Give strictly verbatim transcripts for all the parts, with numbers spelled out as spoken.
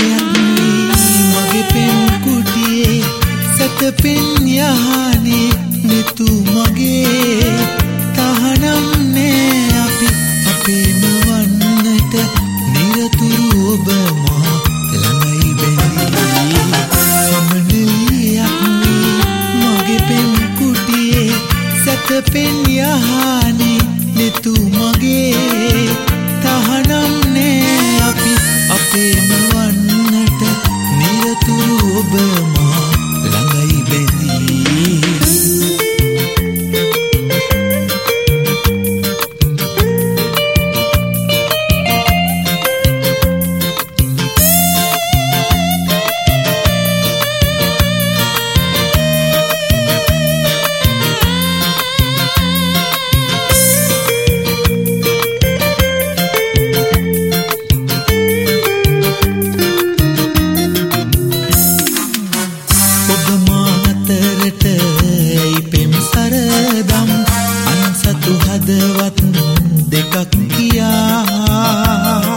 මගේ පෙම් කුටියේ සැතපෙන් යහනේ නිතු මගේ තහනම් නෑ අපි අපේම වන්නට නිරතුරු ඔබ මා ළඟයි බැඳී සමනලියක් මගේ පෙම් කුටියේ සැතපෙන් යහනේ නිතු මගේ තහනම් නෑ අපි අපේම වන්නට නිරතුරු ඔබ මා ළඟයි බැඳී හදවත් දෙකක් කියා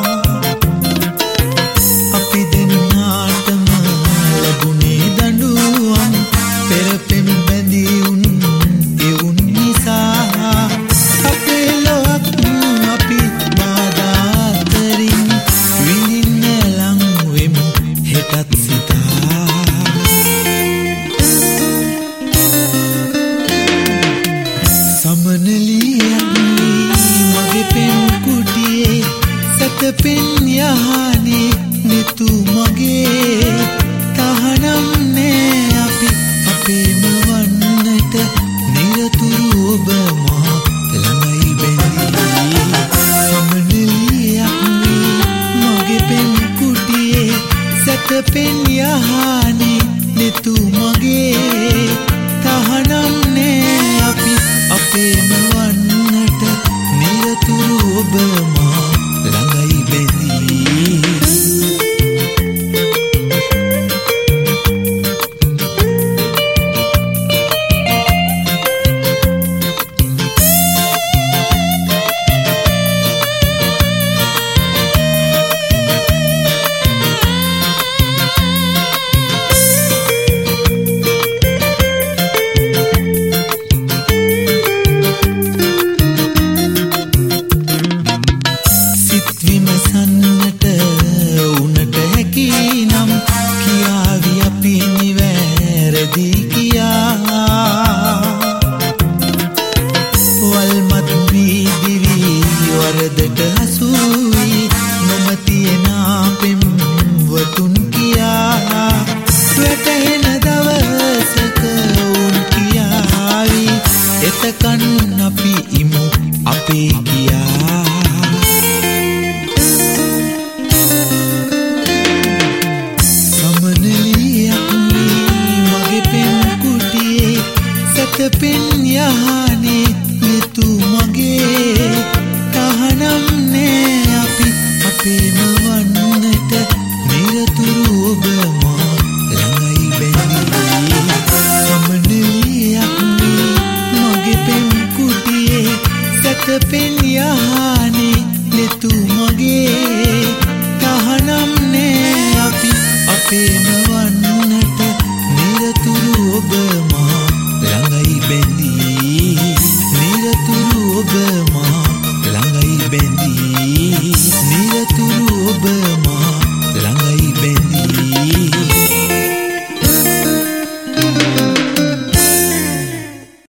අපි දෙන්නාටම ලැබුණේ දඬුවම් පෙර පෙම් බැඳී උන් එවුන් නිසා අපේ ලොවක් අපි බාධා අතරින් විඳින්න ලං වෙමු හෙටත් සිතා සමනලියක් මගේ පෙම් කුටියේ සැතපෙන් යහනේ නිතු මගේ තහනම් නෑ අපි අපේම වන්නට නිරතුරු ඔබ මා ළඟයි බැඳී සමනලියක් මගේ පෙම් කුටියේ සැතපෙන් යහනේ නිතු මගේ තහනම් නෑ අපි අපේම වන්නට නිරතුරු ඔබ මා ළඟයි බැඳී විමසන්නට උනට හැකි නම් කියාවි අපි නිවැරදි කියා වල්මත් වී දිවි වරදට හසුයි නොමතියන පෙම් වතුන් කියා වැටහෙන දවසක උන් කියාවි එතකන් අපි ඉමු අපේ කියා සැතපෙන් යහනේ නිතු මගේ තහනම් නෑ අපි අපේම වන්නට නිරතුරු ඔබ මා ළඟයි බැඳී සමනලියක් මගේ පෙම් කුටියේ සැතපෙන් යහනේ නිතු මගේ තහනම් නෑ අපි අපේම